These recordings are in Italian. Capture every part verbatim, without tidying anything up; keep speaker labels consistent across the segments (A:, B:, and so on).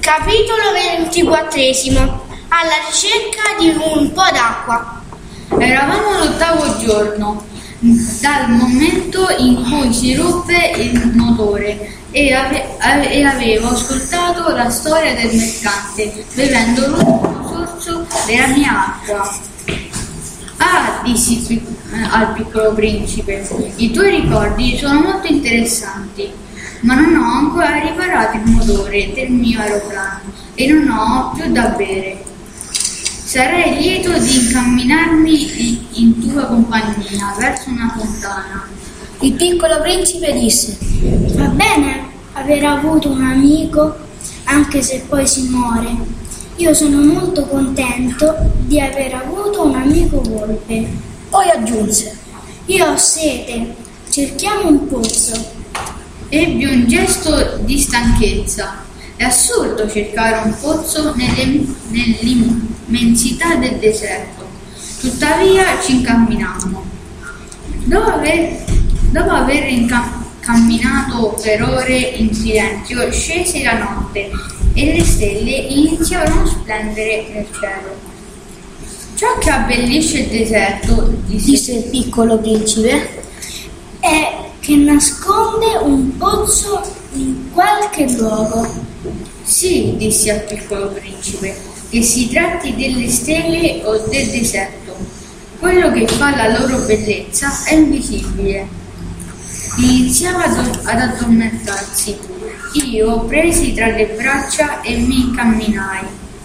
A: Capitolo ventiquattresimo. Alla ricerca di un po' d'acqua.
B: Eravamo all'ottavo giorno dal momento in cui si ruppe il motore e, ave- ave- e avevo ascoltato la storia del mercante bevendo l'ultimo sorso della mia acqua. Ah, dissi pi- al piccolo principe, i tuoi ricordi sono molto interessanti, ma non ho ancora riparato il motore del mio aeroplano e non ho più da bere. Sarei lieto di incamminarmi in tua compagnia verso una fontana.
C: Il piccolo principe disse:
D: va bene aver avuto un amico, anche se poi si muore. Io sono molto contento di aver avuto un amico volpe.
C: Poi aggiunse:
D: io ho sete, cerchiamo un pozzo.
B: Ebbi un gesto di stanchezza. È assurdo cercare un pozzo nelle, nell'immensità del deserto. Tuttavia ci incamminammo. Dopo aver, dopo aver incam- camminato per ore in silenzio, scese la notte e le stelle iniziarono a splendere nel cielo. Ciò che abbellisce il deserto, disse,
C: disse il piccolo principe,
D: è che nasconde un pozzo in qualche luogo.
B: Sì, dissi al piccolo principe, che si tratti delle stelle o del deserto. Quello che fa la loro bellezza è invisibile. Iniziava ad, ad addormentarsi. Io presi tra le braccia e mi incamminai.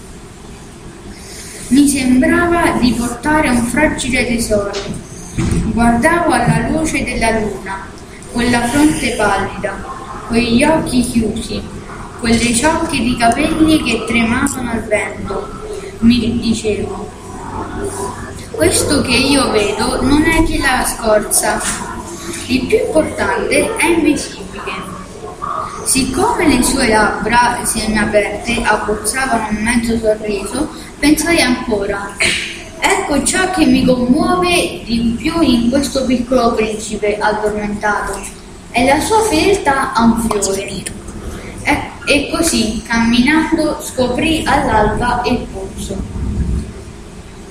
B: Mi sembrava di portare un fragile tesoro. Guardavo alla luce della luna, quella fronte pallida, quegli occhi chiusi, quelle ciocche di capelli che tremavano al vento. Mi dicevo: questo che io vedo non è che la scorza, il più importante è invisibile. Siccome le sue labbra semiaperte abbozzavano un mezzo sorriso, pensai ancora: ecco ciò che mi commuove di più in questo piccolo principe addormentato, è la sua fedeltà a un fiore. E, e così, camminando, scoprì all'alba il pozzo.